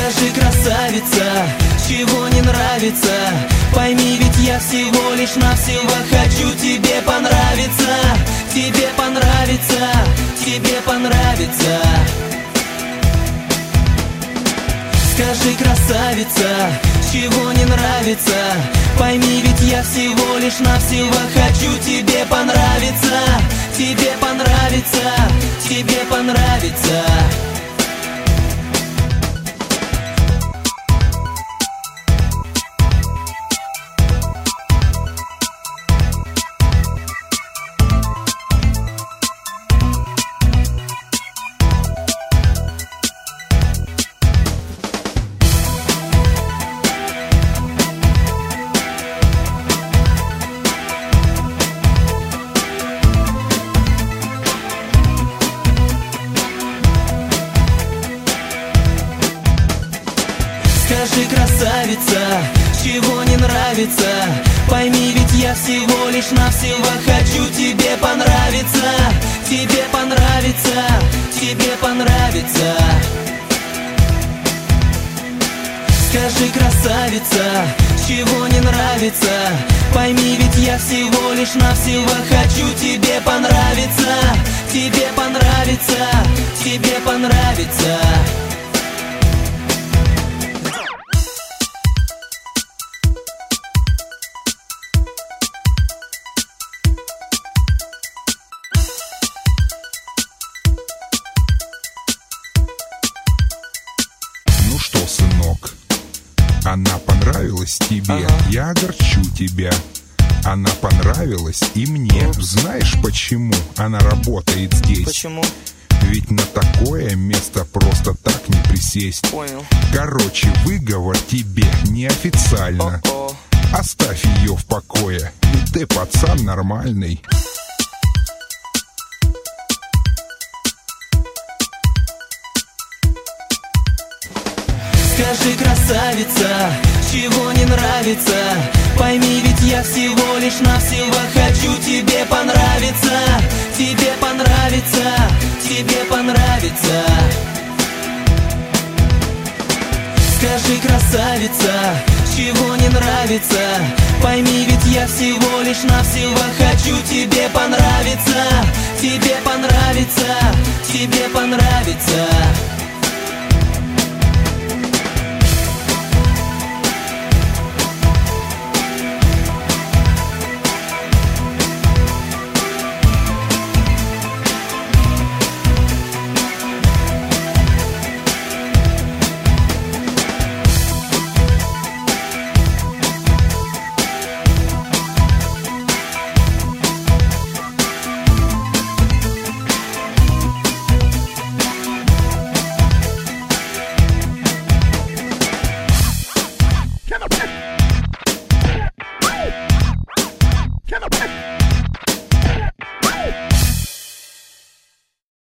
Скажи, красавица, чего не нравится? Пойми, ведь я всего лишь навсего хочу тебе понравиться. Тебе понравится, тебе понравится. Скажи, красавица, чего не нравится? Пойми, ведь я всего лишь навсего хочу тебе понравиться. Тебе понравится, тебе понравится. Скажи, красавица, чего не нравится? Пойми, ведь я всего лишь навсего хочу тебе понравиться. Тебе понравится, тебе понравится. Скажи, красавица, чего не нравится? Пойми, ведь я всего лишь навсего хочу тебе понравиться. Тебе понравится, тебе понравится. Ну что, сынок, она понравилась тебе, я огорчу тебя. Она понравилась и мне. Знаешь, почему она работает здесь? Почему? Ведь на такое место просто так не присесть. Понял. Короче, выговор тебе неофициально. Оставь ее в покое, ведь ты пацан нормальный. Скажи, красавица, чего не нравится? Пойми, ведь я всего лишь навсего хочу тебе понравиться. Тебе понравится, тебе понравится. Скажи, красавица, чего не нравится? Пойми, ведь я всего лишь навсего хочу тебе понравиться. Тебе понравится, тебе понравится.